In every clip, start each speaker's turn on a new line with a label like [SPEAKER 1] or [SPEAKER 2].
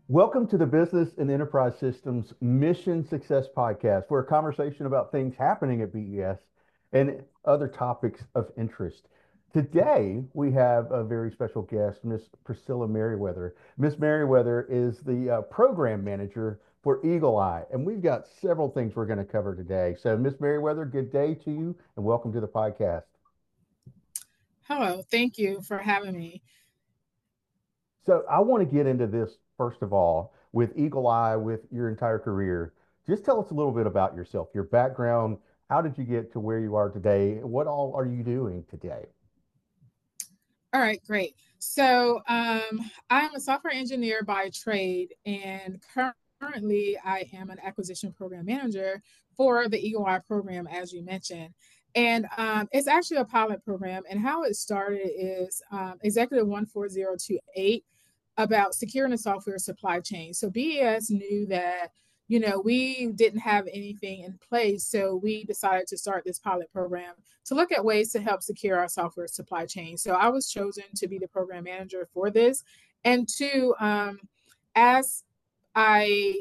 [SPEAKER 1] Welcome to the Business and Enterprise Systems Mission Success Podcast, where a conversation about things happening at BES and other topics of interest. Today, we have a very special guest, Miss Priscilla Merriweather. Miss Merriweather is the program manager for Eagle Eye, and we've got several things we're going to cover today. So, Miss Merriweather, good day to you, and welcome to the podcast.
[SPEAKER 2] Hello, thank you for having me.
[SPEAKER 1] So I want to get into this first of all with Eagle Eye, with your entire career. Just tell us a little bit about yourself, your background. How did you get to where you are today? What all are you doing today?
[SPEAKER 2] All right, great. I'm a software engineer by trade, and currently I am an acquisition program manager for the Eagle Eye program, as you mentioned. And it's actually a pilot program. And how it started is Executive 14028 about securing the software supply chain. So BES knew that, we didn't have anything in place. So we decided to start this pilot program to look at ways to help secure our software supply chain. So I was chosen to be the program manager for this. And two, as I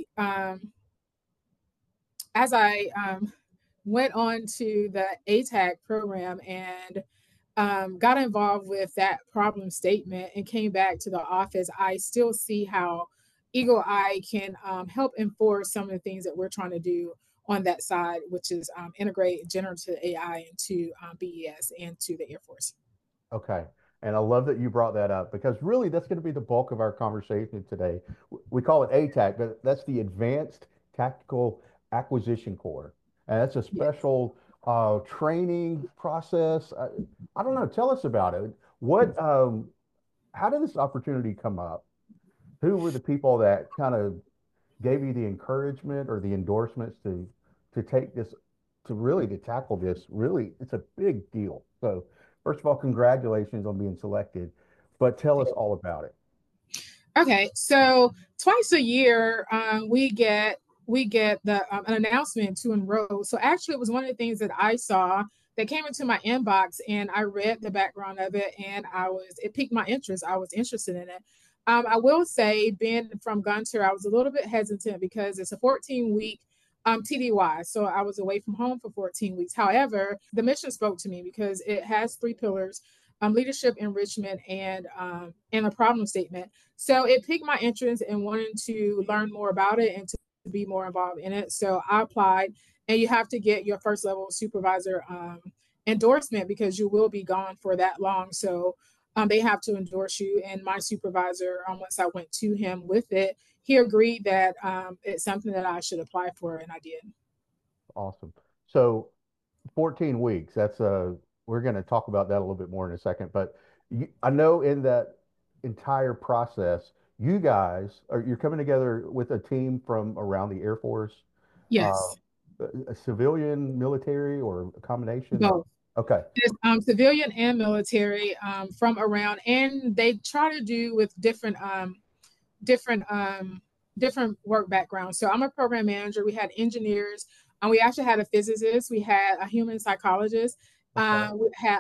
[SPEAKER 2] as I went on to the ATAC program and got involved with that problem statement and came back to the office, I still see how Eagle Eye can help enforce some of the things that we're trying to do on that side, which is integrate generative AI into BES and to the Air Force.
[SPEAKER 1] Okay. And I love that you brought that up because really that's going to be the bulk of our conversation today. We call it ATAC, but that's the Advanced Tactical Acquisition Corps. And that's a
[SPEAKER 2] Yes.
[SPEAKER 1] special training process. I don't know. Tell us about it. How did this opportunity come up? Who were the people that kind of gave you the encouragement or the endorsements to take this to tackle this? Really, it's a big deal. So, first of all, congratulations on being selected, but tell us all about it.
[SPEAKER 2] Okay, so twice a year we get an announcement to enroll. So actually, it was one of the things that I saw that came into my inbox, and I read the background of it, and it piqued my interest. I was interested in it. I will say, being from Gunter, I was a little bit hesitant because it's a 14-week TDY, so I was away from home for 14 weeks. However, the mission spoke to me because it has three pillars: leadership, enrichment, and a problem statement. So it piqued my interest in wanting to learn more about it and to be more involved in it. So I applied, and you have to get your first level supervisor endorsement because you will be gone for that long. So they have to endorse you. And my supervisor, once I went to him with it, he agreed that it's something that I should apply for, and I did.
[SPEAKER 1] Awesome. So, 14 weeks. We're going to talk about that a little bit more in a second, but I know in that entire process, you're coming together with a team from around the Air Force, uh,
[SPEAKER 2] Yes,
[SPEAKER 1] a civilian, military, or a combination of.
[SPEAKER 2] both.
[SPEAKER 1] Okay.
[SPEAKER 2] There's civilian and military from around, and they try to do with different different work backgrounds. So I'm a program manager. We had engineers, and we actually had a physicist. We had a human psychologist.
[SPEAKER 1] Okay.
[SPEAKER 2] We had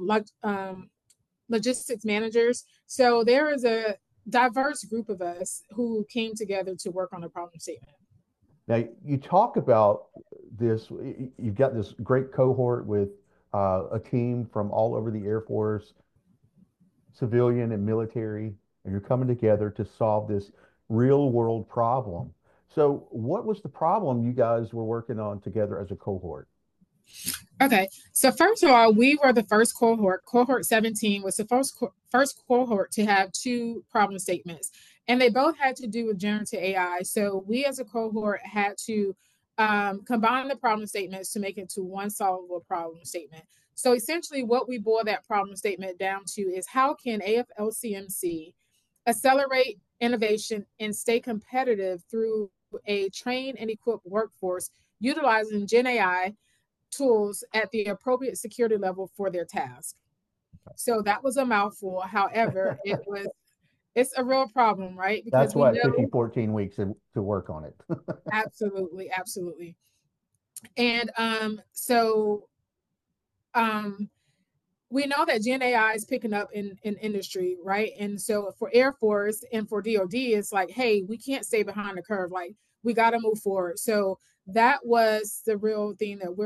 [SPEAKER 2] logistics managers. So there is a diverse group of us who came together to work on a problem statement.
[SPEAKER 1] Now, you talk about this, you've got this great cohort with a team from all over the Air Force, civilian and military, and you're coming together to solve this real world problem. So, what was the problem you guys were working on together as a cohort?
[SPEAKER 2] Okay, so first of all, we were the first cohort. Cohort 17 was the first cohort to have two problem statements, and they both had to do with generative AI. So we, as a cohort, had to combine the problem statements to make it to one solvable problem statement. So essentially, what we boil that problem statement down to is how can AFLCMC accelerate innovation and stay competitive through a trained and equipped workforce utilizing Gen AI tools at the appropriate security level for their task. So that was a mouthful. However, it's a real problem, right? Because
[SPEAKER 1] That's
[SPEAKER 2] we
[SPEAKER 1] why it took you
[SPEAKER 2] know
[SPEAKER 1] 14 weeks to work on it.
[SPEAKER 2] absolutely, absolutely. And um we know that Gen AI is picking up in industry, right? And so for Air Force and for DoD, it's like, hey, we can't stay behind the curve. Like we got to move forward. So that was the real thing that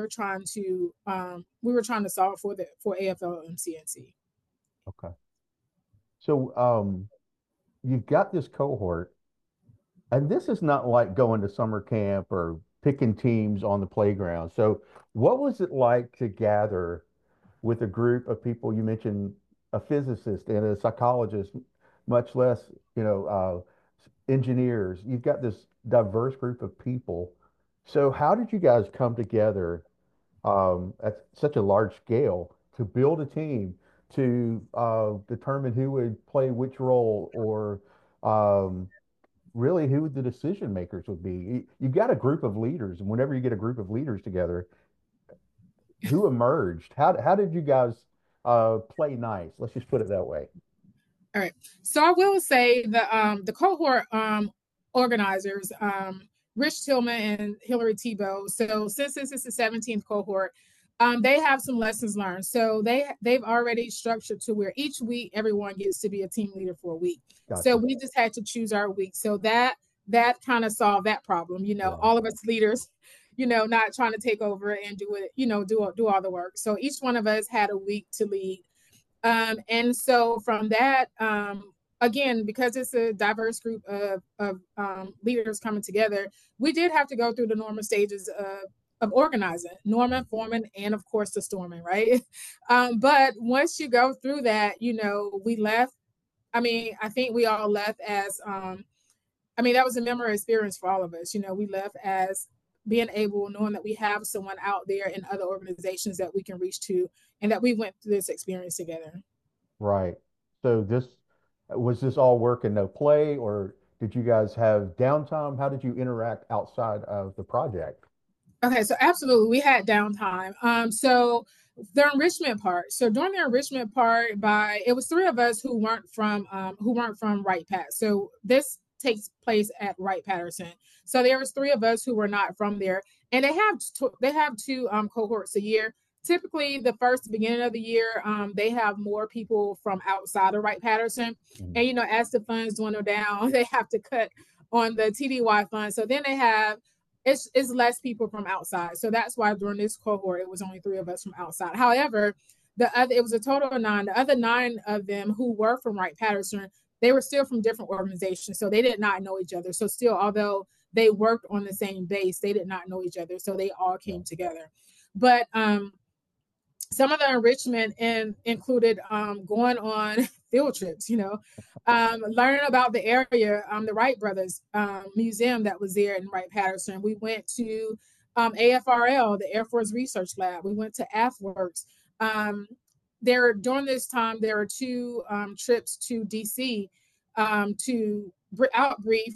[SPEAKER 2] we were trying to solve for AFL MCNC.
[SPEAKER 1] Okay. So you've got this cohort, and this is not like going to summer camp or picking teams on the playground. So what was it like to gather with a group of people? You mentioned a physicist and a psychologist, much less, engineers. You've got this diverse group of people. So how did you guys come together at such a large scale to build a team to determine who would play which role or um, really who the decision makers would be? You've got a group of leaders, and whenever you get a group of leaders together, who emerged? How did you guys play nice? Let's just put it that way.
[SPEAKER 2] All right. So I will say the cohort organizers, Rich Tillman and Hillary Tebow. So since this is the 17th cohort, they have some lessons learned. So they've already structured to where each week everyone gets to be a team leader for a week. So
[SPEAKER 1] Gotcha.
[SPEAKER 2] we just had to choose our week. So that kind of solved that problem.
[SPEAKER 1] Yeah.
[SPEAKER 2] All of us leaders, not trying to take over and do it, do all the work. So each one of us had a week to lead. And so from that, again, because it's a diverse group of leaders coming together, we did have to go through the normal stages of organizing, norming, forming, and of course the storming, right? But once you go through that, we left. I mean, I think we all left as, that was a memorable experience for all of us. We left as being able, knowing that we have someone out there in other organizations that we can reach to, and that we went through this experience together.
[SPEAKER 1] Right. So this all work and no play, or did you guys have downtime? How did you interact outside of the project?
[SPEAKER 2] Okay, so absolutely, we had downtime. So the enrichment part. So during the enrichment part, it was three of us who weren't from Wright Pat. So this takes place at Wright Patterson. So there was three of us who were not from there, and they have two cohorts a year. Typically, the first beginning of the year, they have more people from outside of Wright Patterson,
[SPEAKER 1] Mhm.
[SPEAKER 2] and as the funds dwindle down, they have to cut on the TDY fund. So then they have it's less people from outside. So that's why during this cohort, it was only three of us from outside. However, it was a total of nine. The other nine of them who were from Wright Patterson, they were still from different organizations. So they did not know each other. So still, although they worked on the same base, they did not know each other. So they all came together. But some of the enrichment included going on field trips, learning about the area, the Wright Brothers Museum that was there in Wright Patterson. We went to AFRL, the Air Force Research Lab. We went to AFWorks. During this time, there were two trips to DC to outbrief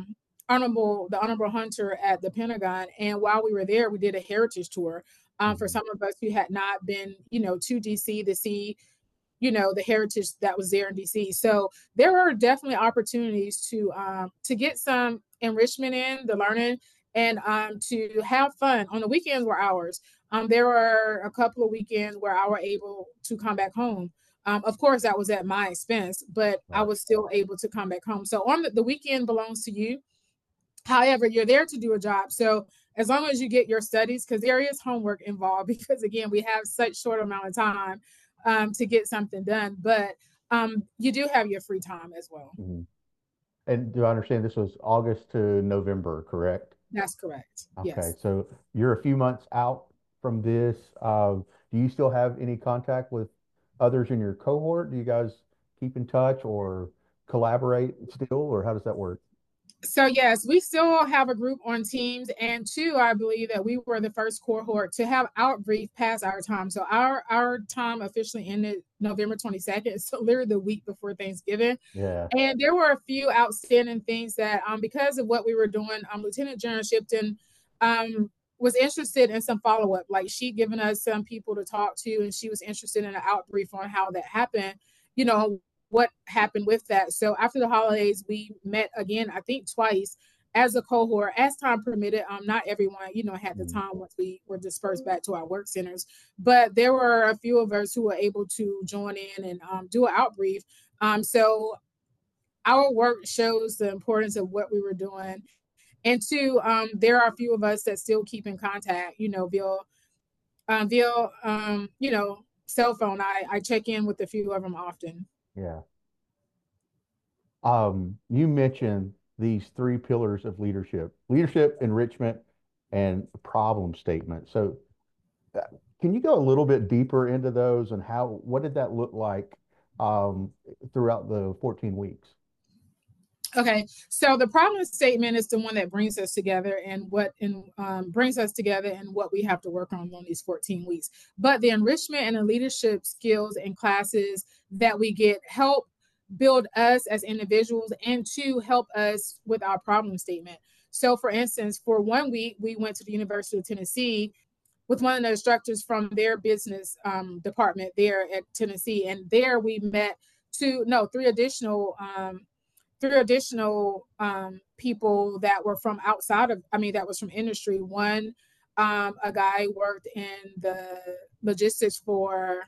[SPEAKER 2] the Honorable Hunter at the Pentagon. And while we were there, we did a heritage tour for
[SPEAKER 1] Mhm.
[SPEAKER 2] some of us who had not been, to DC to see, the heritage that was there in DC. So there are definitely opportunities to get some enrichment in the learning and to have fun. On the weekends were ours. There were a couple of weekends where I were able to come back home. Of course, that was at my expense, but I
[SPEAKER 1] Right.
[SPEAKER 2] was still able to come back home. So on the weekend belongs to you. However, you're there to do a job. So as long as you get your studies, because there is homework involved, because again, we have such short amount of time to get something done. But you do have your free time as well.
[SPEAKER 1] Mhm. And do I understand this was August to November, correct?
[SPEAKER 2] That's correct.
[SPEAKER 1] Okay,
[SPEAKER 2] Yes.
[SPEAKER 1] so you're a few months out from this. Do you still have any contact with others in your cohort? Do you guys keep in touch or collaborate still, or how does that work?
[SPEAKER 2] So yes, we still have a group on Teams, and two, I believe that we were the first cohort to have outbrief past our time. So our time officially ended November 22nd, so literally the week before Thanksgiving.
[SPEAKER 1] Yeah.
[SPEAKER 2] And there were a few outstanding things that, because of what we were doing, Lieutenant General Shipton was interested in some follow up. Like she'd given us some people to talk to, and she was interested in an outbrief on how that happened. You know what happened with that. So after the holidays, we met again, I think twice, as a cohort, as time permitted. Not everyone, had the time once we were dispersed back to our work centers, but there were a few of us who were able to join in and do an outbrief. So our work shows the importance of what we were doing. And two, there are a few of us that still keep in contact, via cell phone. I check in with a few of them often.
[SPEAKER 1] Yeah. You mentioned these three pillars of leadership, enrichment, and problem statement. So uh, can you go a little bit deeper into those and what did that look like um, throughout the 14 weeks?
[SPEAKER 2] Okay, so the problem statement is the one that brings us together and brings us together and what we have to work on these 14 weeks. But the enrichment and the leadership skills and classes that we get help build us as individuals and to help us with our problem statement. So, for instance, for 1 week, we went to the University of Tennessee with one of the instructors from their business department there at Tennessee, and there we met three additional people that were from that was from industry. One, a guy worked in the logistics for,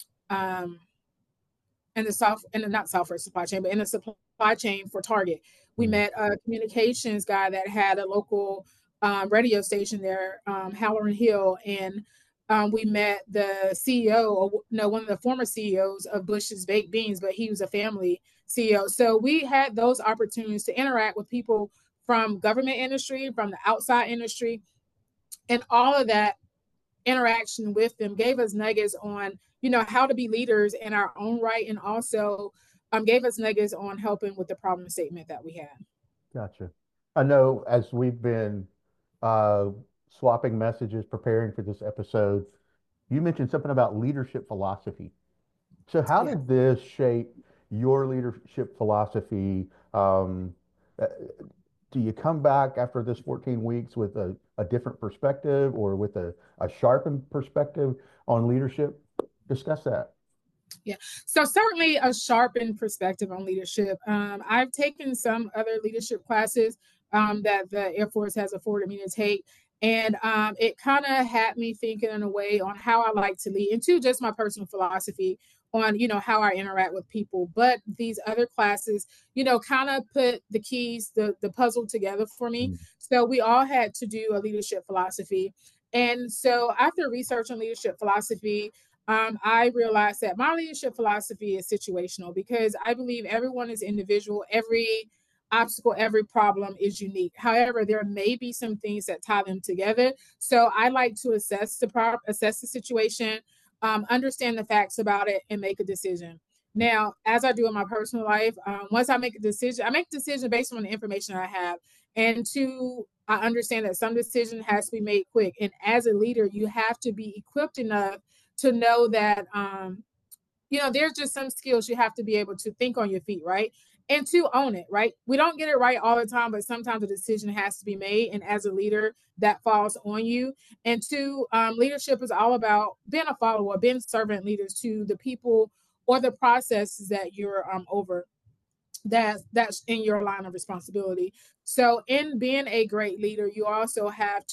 [SPEAKER 2] in the not software supply chain, but in the supply chain for Target. We met a communications guy that had a local radio station there, Halloran Hill, and we met the CEO, or no, one of the former CEOs of Bush's Baked Beans, but he was a family CEO. So we had those opportunities to interact with people from government industry, from the outside industry, and all of that interaction with them gave us nuggets on, how to be leaders in our own right, and also gave us nuggets on helping with the problem statement that we had.
[SPEAKER 1] Gotcha. I know as we've been uh, swapping messages preparing for this episode, you mentioned something about leadership philosophy. So, how
[SPEAKER 2] Yeah.
[SPEAKER 1] did this shape your leadership philosophy? Uh, do you come back after this 14 weeks with a different perspective or with a sharpened perspective on leadership? Discuss that.
[SPEAKER 2] Yeah. So certainly a sharpened perspective on leadership. I've taken some other leadership classes that the Air Force has afforded me to take. And it kind of had me thinking in a way on how I like to lead, and to just my personal philosophy on, how I interact with people. But these other classes, kind of put the keys, the puzzle together for me.
[SPEAKER 1] Mm.
[SPEAKER 2] So we all had to do a leadership philosophy. And so after research on leadership philosophy, I realized that my leadership philosophy is situational, because I believe everyone is individual. Every obstacle, every problem is unique. However, there may be some things that tie them together. So I like to assess the situation, understand the facts about it, and make a decision. Now, as I do in my personal life, once I make I make a decision based on the information I have. And two, I understand that some decision has to be made quick. And as a leader, you have to be equipped enough to know that there's just some skills you have to be able to think on your feet, right? And to own it, right? We don't get it right all the time, but sometimes a decision has to be made. And as a leader, that falls on you. And two, leadership is all about being a follower, being servant leaders to the people or the processes that you're over. That's in your line of responsibility. So in being a great leader, you also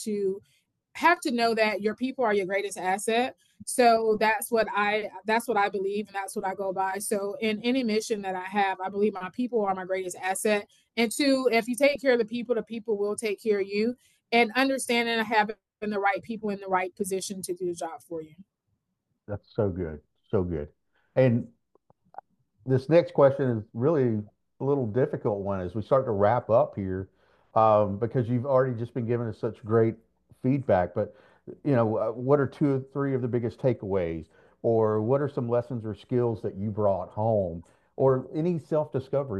[SPEAKER 2] have to know that your people are your greatest asset. So that's what I believe, and that's what I go by. So in any mission that I have, I believe my people are my greatest asset. And two, if you take care of the people will take care of you. And understanding and having the right people in the right position to do the job for you.
[SPEAKER 1] That's so good. So good. And this next question is really a little difficult one as we start to wrap up here, because you've already just been giving us such great feedback. But what are two or three of the biggest takeaways, or what are some lessons or skills that you brought home, or any self-discovery?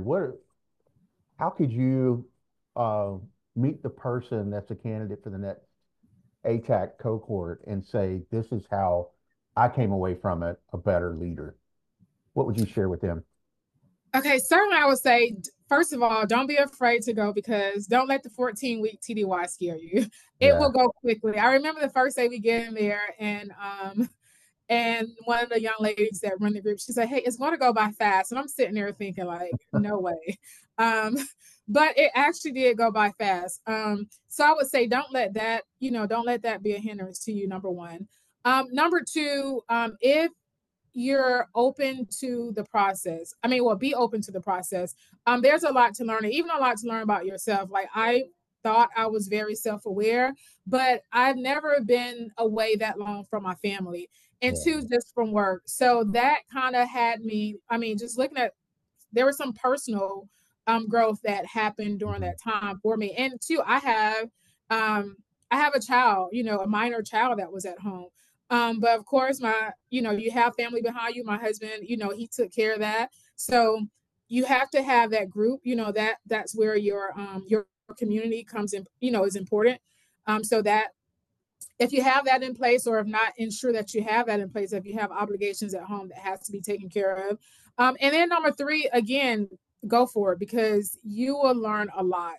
[SPEAKER 1] How could you uh, meet the person that's a candidate for the next ATAC cohort and say, "This is how I came away from it a better leader"? What would you share with them?
[SPEAKER 2] Okay, certainly I would say, first of all, don't be afraid to go, because don't let the 14-week TDY scare you. It
[SPEAKER 1] Yeah.
[SPEAKER 2] will go quickly. I remember the first day we get in there, and And one of the young ladies that run the group, she said, "Hey, it's going to go by fast." And I'm sitting there thinking, like, no way. Um, but it actually did go by fast. So I would say, don't let that, don't let that be a hindrance to you. Number one. Number two, if you're open to the process, be open to the process. There's a lot to learn, and even a lot to learn about yourself. Like, I thought I was very self-aware, but I've never been away that long from my family, and
[SPEAKER 1] Yeah.
[SPEAKER 2] two, just from work. So that kind of had me, just looking at, there was some personal growth that happened during that time for me. And two, um, I have a child, a minor child that was at home. But of course, you have family behind you. My husband, he took care of that. So you have to have that group, that's where your community comes in, is important. So that if you have that in place, or if not, ensure that you have that in place. If you have obligations at home that has to be taken care of. And then number three, again, go for it, because you will learn a lot.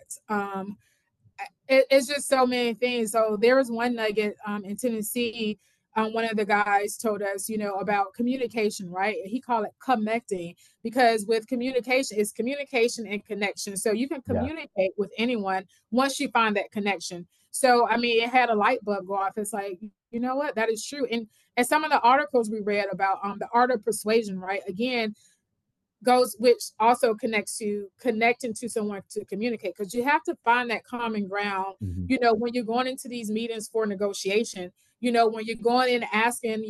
[SPEAKER 2] It's just so many things. So there was one nugget in Tennessee. One of the guys told us, about communication, right? He called it connecting, because with communication, it's communication and connection. So you can
[SPEAKER 1] Yeah.
[SPEAKER 2] communicate with anyone once you find that connection. So, it had a light bulb go off. It's like, you know what? That is true. And some of the articles we read about the art of persuasion, right? Again, which also connects to connecting to someone to communicate, because you have to find that common ground. When you're going into these meetings for negotiation, when you're going in asking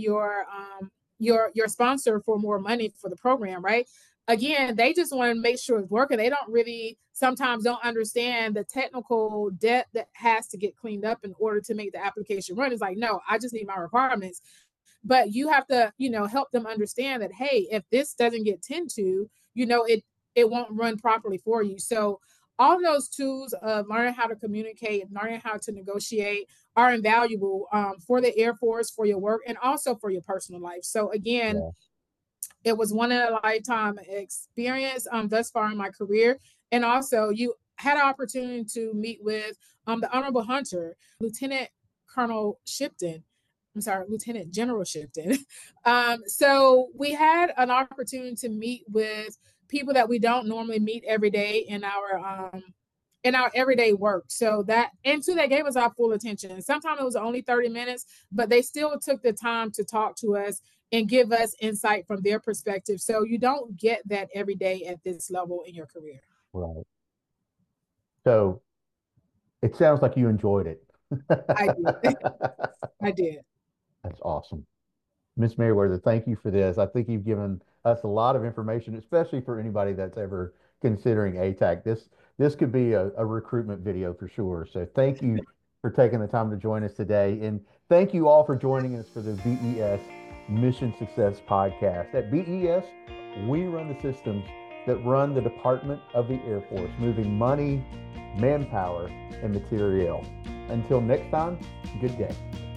[SPEAKER 2] your sponsor for more money for the program, right? Again, they just want to make sure it's working. They don't really sometimes don't understand the technical debt that has to get cleaned up in order to make the application run. It's like, no, I just need my requirements. But you have to, help them understand that, hey, if this doesn't get tended to, it won't run properly for you. So all those tools of learning how to communicate, learning how to negotiate are invaluable for the Air Force, for your work, and also for your personal life. So again,
[SPEAKER 1] Yeah.
[SPEAKER 2] it was one in a lifetime experience thus far in my career. And also, you had an opportunity to meet with the Honorable Hunter, Lieutenant Colonel Shipton. I'm sorry, Lieutenant General Shipton. So we had an opportunity to meet with people that we don't normally meet every day in our everyday work. So that, and two, they gave us our full attention. Sometimes it was only 30 minutes, but they still took the time to talk to us and give us insight from their perspective. So you don't get that every day at this level in your career.
[SPEAKER 1] Right. So it sounds like you enjoyed it.
[SPEAKER 2] I did. I did.
[SPEAKER 1] That's awesome. Miss Merriweather, thank you for this. I think you've given us a lot of information, especially for anybody that's ever considering ATAC. This could be a recruitment video for sure. So thank you for taking the time to join us today. And thank you all for joining us for the BES Mission Success Podcast. At BES, we run the systems that run the Department of the Air Force, moving money, manpower, and materiel. Until next time, good day.